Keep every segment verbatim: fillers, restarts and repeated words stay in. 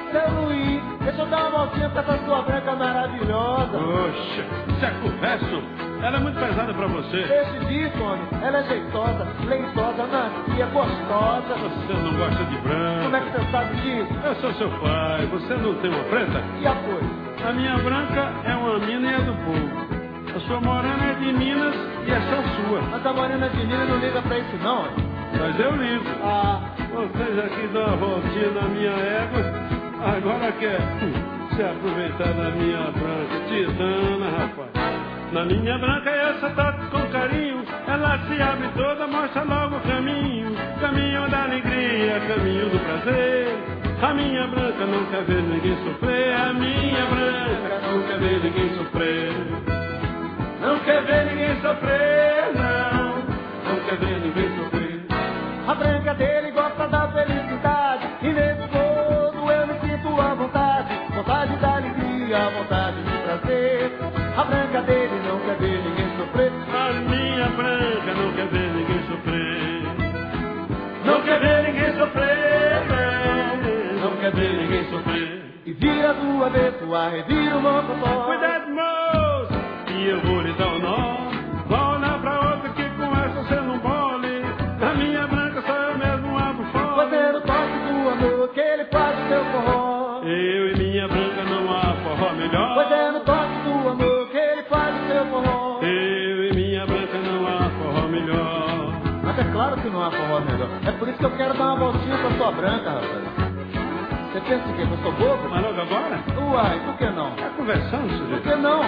Seu Luiz, deixa eu dar uma voltinha pra essa sua branca maravilhosa. Oxa, isso é converso. Ela é muito pesada pra você. Deixe disso, homem. Ela é jeitosa, leitosa, macia, gostosa. Você não gosta de branca. Como é que você sabe disso? Eu sou seu pai. Você não tem uma preta? E a coisa? A minha branca é uma mina e é do povo. A sua morena é de Minas e é só sua. Mas a morena de Minas não liga pra isso, não, homem. Mas eu ligo. Ah, Vocês aqui dão uma voltinha na minha égua. Agora quer se aproveitar da minha branca. Titana, rapaz. Na minha branca essa trata com carinho. Ela se abre toda, mostra logo o caminho. Caminho da alegria, caminho do prazer. A minha branca não quer ver ninguém sofrer. A minha branca não quer ver ninguém sofrer. Não quer ver ninguém sofrer, não. Não quer ver ninguém sofrer. a branca dele gosta da felicidade. E nesse todo eu me sinto à vontade. Vontade da alegria, vontade de prazer. A branca dele não quer ver ninguém sofrer. A minha branca não quer ver ninguém sofrer. Não quer ver ninguém sofrer, não. Não quer ver ninguém sofrer. E vira do avesso, arrevira o mocotó. Cuidado, moço, e eu vou lhe dar um nó. Vá olhar pra outra que com essa você não bole. Na minha branca só eu mesmo abro fora. Fazendo toque do amor que ele faz o seu forró. Eu e minha branca não há forró melhor. Fazendo toque do amor que ele faz o seu forró. Eu e minha branca não há forró melhor. Mas é claro que não há forró melhor. É por isso que eu quero dar uma voltinha pra sua branca, rapaz. Você pensa o quê? Que eu sou bobo? Mas logo agora? Uai, por que não? Tá conversando, Por sujeito? que não?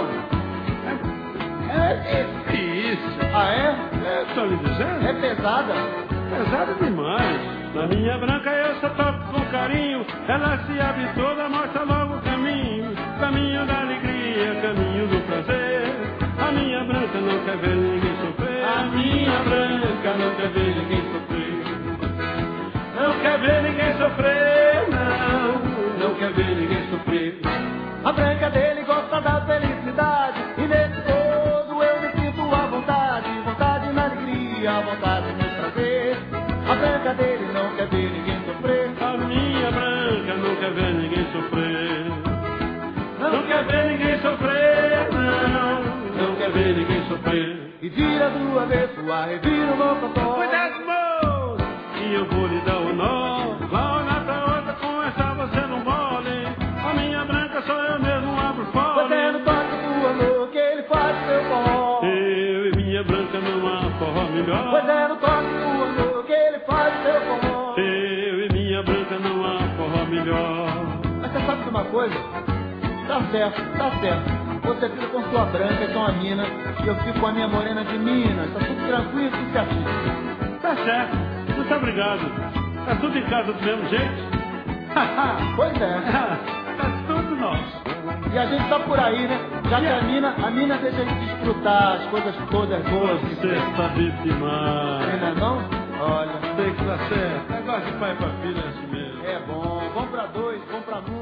É difícil. Ah, é? É, tô lhe dizendo. É pesada? Pesado demais. Na minha branca eu só toco com carinho. Ela se abre toda, mostra logo o caminho. Caminho da alegria, caminho do prazer. A minha branca não quer ver ninguém sofrer. A minha branca não quer ver ninguém sofrer. Não quer ver ninguém sofrer, não. Não quer ver ninguém sofrer. A branca dele gosta da felicidade. E nesse todo eu me sinto à vontade. Vontade na alegria, vontade no prazer. A branca dele não quer ver ninguém sofrer. A minha branca não quer ver ninguém sofrer. Não quer ver ninguém sofrer, não. Não quer ver ninguém sofrer. E vira do avesso, arrevira o mocotó. Cuidado, moço, e eu vou lhe dar o nó. Lá olhar pra outra, com essa você não mole. A minha branca só eu mesmo abro fora. Fazendo toque do amor que ele faz o seu forró. Eu e minha branca não há forró melhor. Fazendo toque do amor que ele faz o seu forró. Eu e minha branca não há forró melhor. Mas você sabe de uma coisa? Tá certo, tá certo. Você fica com sua branca e com a mina, e eu fico com a minha morena de Minas. Tá tudo tranquilo, tudo certinho. Tá certo, muito obrigado. Tá tudo em casa do mesmo jeito? Pois é. Tá tudo nosso. E a gente tá por aí, né? Já que a mina, a mina deixa a gente desfrutar as coisas todas boas. Você sabe demais. Ainda não? Olha, Tem que estar certo. Negócio de pai pra filha é assim mesmo. é bom. Vamos pra dois, vamos pra um.